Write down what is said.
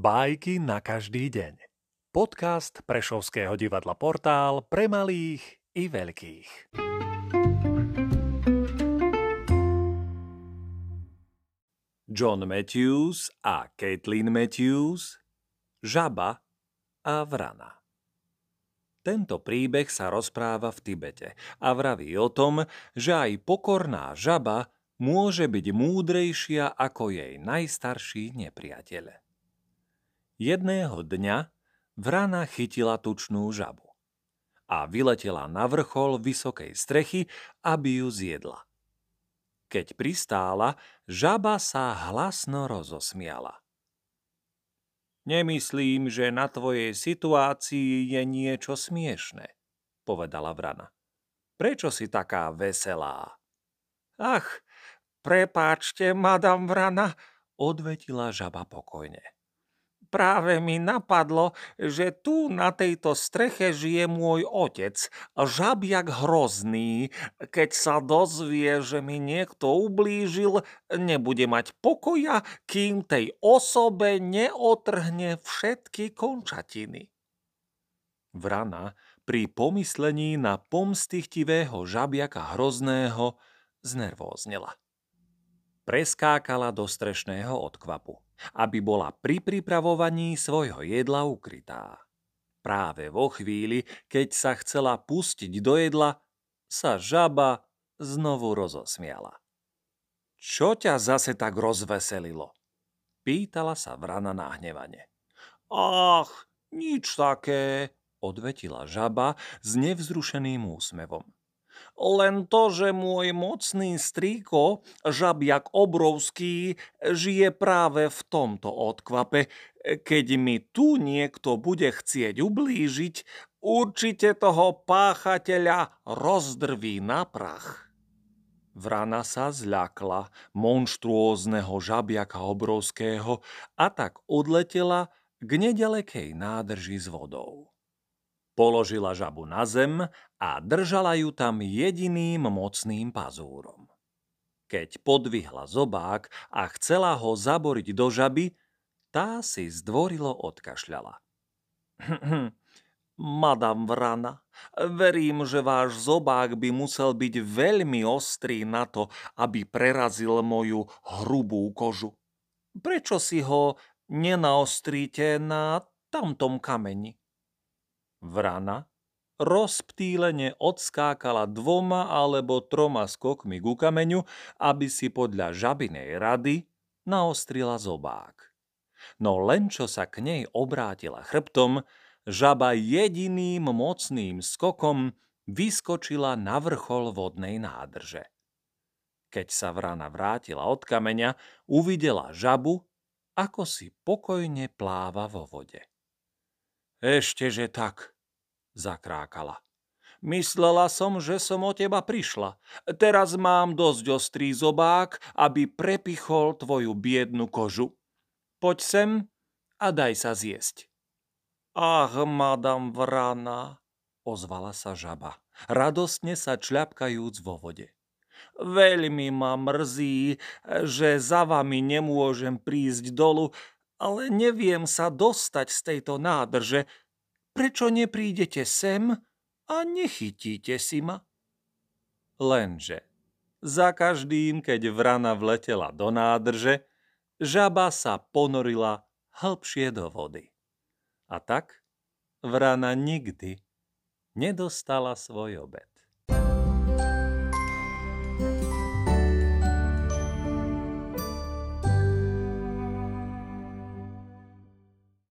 Bajky na každý deň. Podcast Prešovského divadla Portál pre malých i veľkých. John Matthews a Kathleen Matthews, Žaba a vrana. Tento príbeh sa rozpráva v Tibete a vraví o tom, že aj pokorná žaba môže byť múdrejšia ako jej najstarší nepriateľ. Jedného dňa vrana chytila tučnú žabu a vyletela na vrchol vysokej strechy, aby ju zjedla. Keď pristála, žaba sa hlasno rozosmiala. Nemyslím, že na tvojej situácii je niečo smiešne, povedala vrana. Prečo si taká veselá? Ach, prepáčte, madam vrana, odvetila žaba pokojne. Práve mi napadlo, že tu na tejto streche žije môj otec, žabiak hrozný. Keď sa dozvie, že mi niekto ublížil, nebude mať pokoja, kým tej osobe neotrhne všetky končatiny. Vrana pri pomyslení na pomstychtivého žabiaka hrozného znervóznela. Preskákala do strešného odkvapu, aby bola pri pripravovaní svojho jedla ukrytá. Práve vo chvíli, keď sa chcela pustiť do jedla, sa žaba znovu rozosmiala. Čo ťa zase tak rozveselilo? Pýtala sa vrana nahnevane. Ach, nič také, odvetila žaba s nevzrušeným úsmevom. Len to, že môj mocný strýko, žabiak obrovský, žije práve v tomto odkvape. Keď mi tu niekto bude chcieť ublížiť, určite toho páchateľa rozdrví na prach. Vrana sa zľakla monštruózneho žabiaka obrovského a tak odletela k nedalekej nádrži s vodou. Položila žabu na zem a držala ju tam jediným mocným pazúrom. Keď podvihla zobák a chcela ho zaboriť do žaby, tá si zdvorilo odkašľala. Madam vrana, verím, že váš zobák by musel byť veľmi ostrý na to, aby prerazil moju hrubú kožu. Prečo si ho nenaostríte na tamtom kameni? Vrana rozptýlene odskákala 2 alebo 3 skokmi ku kameňu, aby si podľa žabinej rady naostrila zobák. No len čo sa k nej obrátila chrbtom, žaba jediným mocným skokom vyskočila na vrchol vodnej nádrže. Keď sa vrana vrátila od kameňa, uvidela žabu, ako si pokojne pláva vo vode. Ešteže tak, zakrákala. Myslela som, že som o teba prišla. Teraz mám dosť ostrý zobák, aby prepichol tvoju biednu kožu. Poď sem a daj sa zjesť. Ach, madam vrana, ozvala sa žaba, radostne sa čľapkajúc vo vode. Veľmi ma mrzí, že za vami nemôžem prísť dolu, ale neviem sa dostať z tejto nádrže. Prečo neprídete sem a nechytíte si ma? Lenže za každým, keď vrana vletela do nádrže, žaba sa ponorila hlbšie do vody. A tak vrana nikdy nedostala svoj obed.